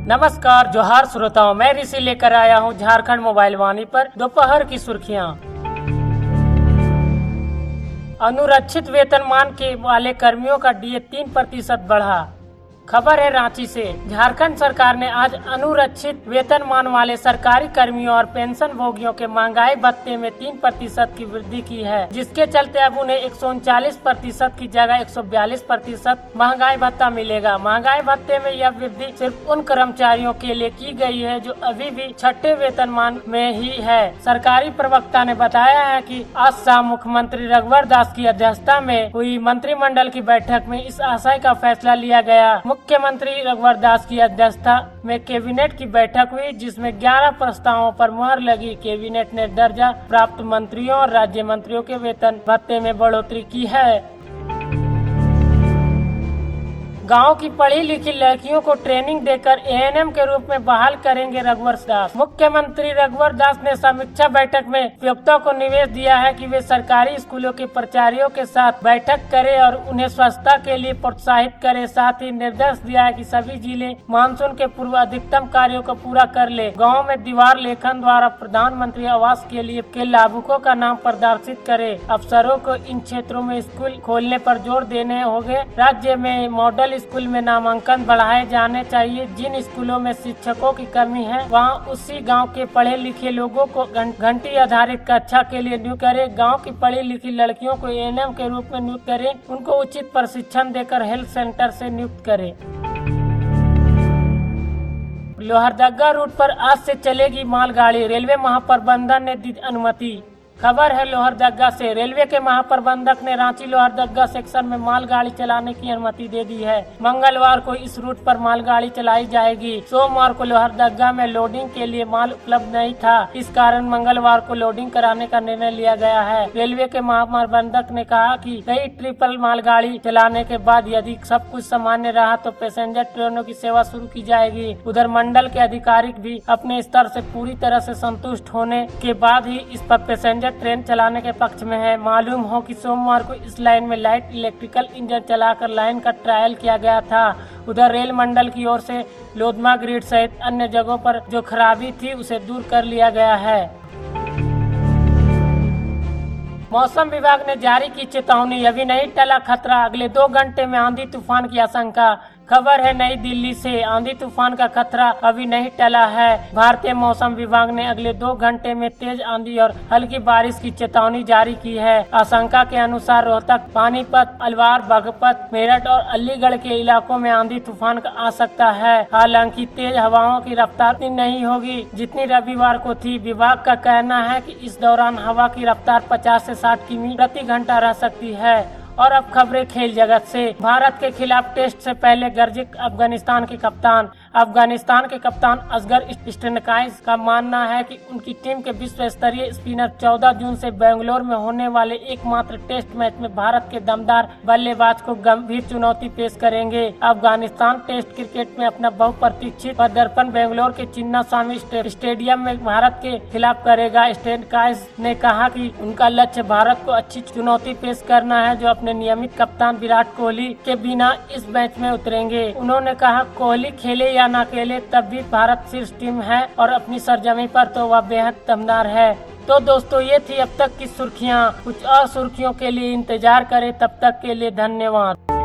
नमस्कार जोहार श्रोताओं, मैं ऋषि लेकर आया हूं झारखंड मोबाइल वाणी पर दोपहर की सुर्खियां। अनुरक्षित वेतनमान के वाले कर्मियों का डीए 3% बढ़ा। खबर है रांची से। झारखंड सरकार ने आज अनुरक्षित वेतनमान वाले सरकारी कर्मियों और पेंशन भोगियों के महंगाई भत्ते में 3% की वृद्धि की है, जिसके चलते अब उन्हें 139% की जगह 142% महंगाई भत्ता मिलेगा। महंगाई भत्ते में यह वृद्धि सिर्फ उन कर्मचारियों के लिए की गई है जो अभी भी छठे वेतनमान में ही है। सरकारी प्रवक्ता ने बताया है कि आज शाम मुख्यमंत्री रघुवर दास की अध्यक्षता में हुई मंत्रिमंडल की बैठक में इस आशय का फैसला लिया गया। मुख्यमंत्री रघुवर दास की अध्यक्षता में कैबिनेट की बैठक हुई, जिसमें 11 प्रस्तावों पर मुहर लगी। कैबिनेट ने दर्जा प्राप्त मंत्रियों और राज्य मंत्रियों के वेतन भत्ते में बढ़ोतरी की है। गांव की पढ़ी लिखी लड़कियों को ट्रेनिंग देकर एएनएम के रूप में बहाल करेंगे रघुवर दास। मुख्यमंत्री रघुवर दास ने समीक्षा बैठक में उपयुक्तों को निर्देश दिया है कि वे सरकारी स्कूलों के प्राचार्यों के साथ बैठक करें और उन्हें स्वच्छता के लिए प्रोत्साहित करें। साथ ही निर्देश दिया है कि सभी जिले मानसून के पूर्व अधिकतम कार्यों को पूरा कर ले। गाँव में दीवार लेखन द्वारा प्रधानमंत्री आवास के लिए के लाभुकों का नाम प्रदर्शित करे। अफसरों को इन क्षेत्रों में स्कूल खोलने पर जोर देने होंगे। राज्य में मॉडल स्कूल में नामांकन बढ़ाए जाने चाहिए। जिन स्कूलों में शिक्षकों की कमी है, वहां उसी गांव के पढ़े लिखे लोगों को घंटी आधारित कक्षा के लिए नियुक्त करें। गांव की पढ़ी लिखी लड़कियों को एएनएम के रूप में नियुक्त करें। उनको उचित प्रशिक्षण देकर हेल्थ सेंटर से नियुक्त करें। लोहरदगा रूट पर आज से चलेगी मालगाड़ी, रेलवे महाप्रबंधन ने दी अनुमति। खबर है लोहरदगा से। रेलवे के महाप्रबंधक ने रांची लोहरदगा सेक्शन में मालगाड़ी चलाने की अनुमति दे दी है। मंगलवार को इस रूट पर मालगाड़ी चलाई जाएगी। सोमवार को लोहरदगा में लोडिंग के लिए माल उपलब्ध नहीं था, इस कारण मंगलवार को लोडिंग कराने का निर्णय लिया गया है। रेलवे के महाप्रबंधक ने कहा कि कई ट्रिपल मालगाड़ी चलाने के बाद यदि सब कुछ सामान्य रहा तो पैसेंजर ट्रेनों की सेवा शुरू की जाएगी। उधर मंडल के अधिकारी भी अपने स्तर से पूरी तरह से संतुष्ट होने के बाद ही इस पर पैसेंजर ट्रेन चलाने के पक्ष में है। मालूम हो कि सोमवार को इस लाइन में लाइट इलेक्ट्रिकल इंजन चलाकर लाइन का ट्रायल किया गया था। उधर रेल मंडल की ओर से लोधमा ग्रिड सहित अन्य जगहों पर जो खराबी थी उसे दूर कर लिया गया है। मौसम विभाग ने जारी की चेतावनी, अभी नहीं टला खतरा, अगले 2 घंटे में आंधी तूफान की आशंका। खबर है नई दिल्ली से। आंधी तूफान का खतरा अभी नहीं टला है। भारतीय मौसम विभाग ने अगले 2 घंटे में तेज आंधी और हल्की बारिश की चेतावनी जारी की है। आशंका के अनुसार रोहतक, पानीपत, अलवार, बागपत, मेरठ और अलीगढ़ के इलाकों में आंधी तूफान आ सकता है। हालांकि तेज हवाओं की रफ्तार इतनी नहीं होगी जितनी रविवार को थी। विभाग का कहना है कि इस दौरान हवा की रफ्तार 50 से 60 किमी प्रति घंटा रह सकती है। और अब खबरें खेल जगत से। भारत के खिलाफ टेस्ट से पहले गरजे अफगानिस्तान के कप्तान। अफगानिस्तान के कप्तान असगर स्टेनकाइस का मानना है कि उनकी टीम के विश्व स्तरीय स्पिनर 14 जून से बेंगलोर में होने वाले एकमात्र टेस्ट मैच में भारत के दमदार बल्लेबाज को गंभीर चुनौती पेश करेंगे। अफगानिस्तान टेस्ट क्रिकेट में अपना बहुप्रतीक्षित पदार्पण बेंगलोर के चिन्नास्वामी स्टेडियम में भारत के खिलाफ करेगा। स्टेनकाइस ने कहा कि उनका लक्ष्य भारत को अच्छी चुनौती पेश करना है, जो अपने नियमित कप्तान विराट कोहली के बिना इस मैच में उतरेंगे। उन्होंने कहा, कोहली खेले या ना खेले तब भी भारत शीर्ष टीम है और अपनी सरजमी पर तो वह बेहद दमदार है। तो दोस्तों, ये थी अब तक की सुर्खियां। कुछ और सुर्खियों के लिए इंतजार करें। तब तक के लिए धन्यवाद।